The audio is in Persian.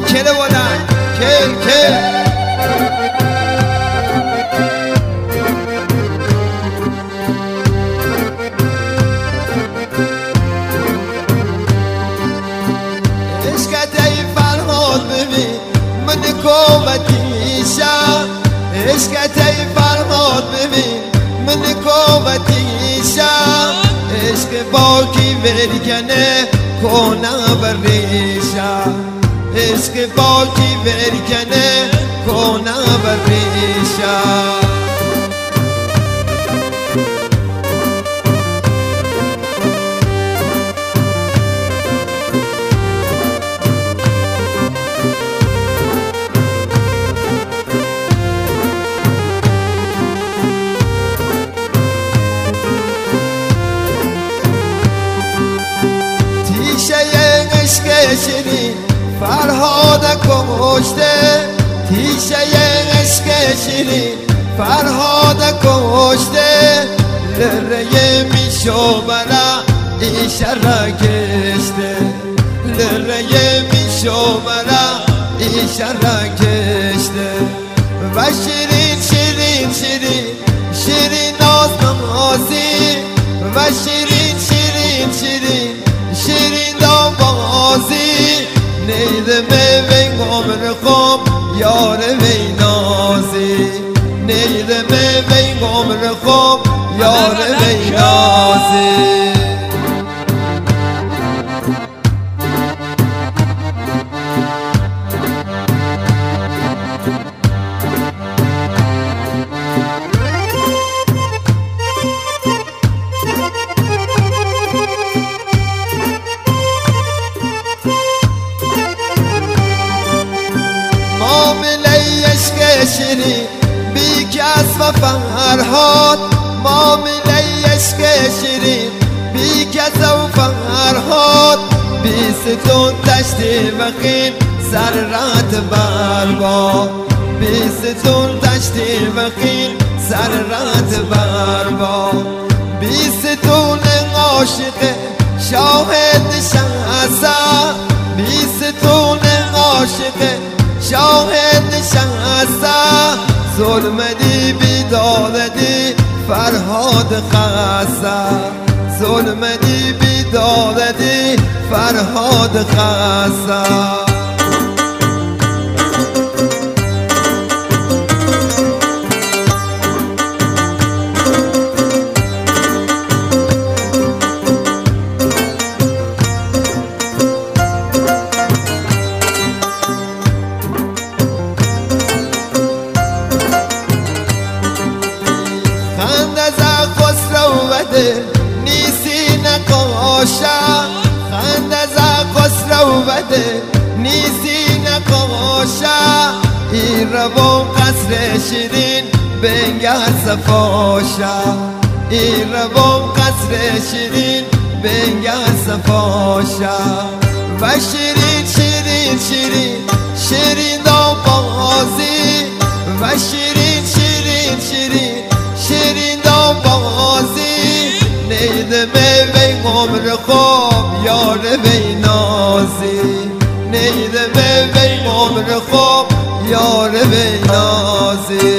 کله بلند کل عشقت ای فرهاد ببین من کوبتیشم عشقت ای فرهاد ببین من کوبتیشم عشق باکی ورکنه کنه بریشم عشق باکی ورکنه کنه بریشم شیرین فرهاد کشته تیشه عشق شیرین فرهاد کشته لره میشو برا ایشاره کشته لره میشو برا ایشاره کشته و شیرین شیرین شیرین شیرین ناز نمازی و شیرین شیرین شیرین شیرین دامازی نیده می عمر خوب یار وی نازی نیده می عمر خوب یار وی نازی شیرین بی کس و فرهاد معامله عشق شیرین بی کس و فرهاد بی ستون تشتی وقین سر رات برباد بی ستون تشتی وقین سر رات برباد بی ستون عاشق شاهد نشسته بی ستون عاشق شاهد نشسته ظلم دی بیداد دی فرهاد خسته ظلم دی بیداد دی فرهاد خسته نیسی نقاشا خند از خسرو بده نیسی نقاشا این روان قصر شیرین بنگر صفاشا این روان قصر شیرین بنگر صفاشا و شیرین شیرین شیرین شیرین دامازی و شیرین شیرین شیرین شیرین دامازی نیده می عمر خوب یار وی نازی نیده می عمر خوب یار وی نازی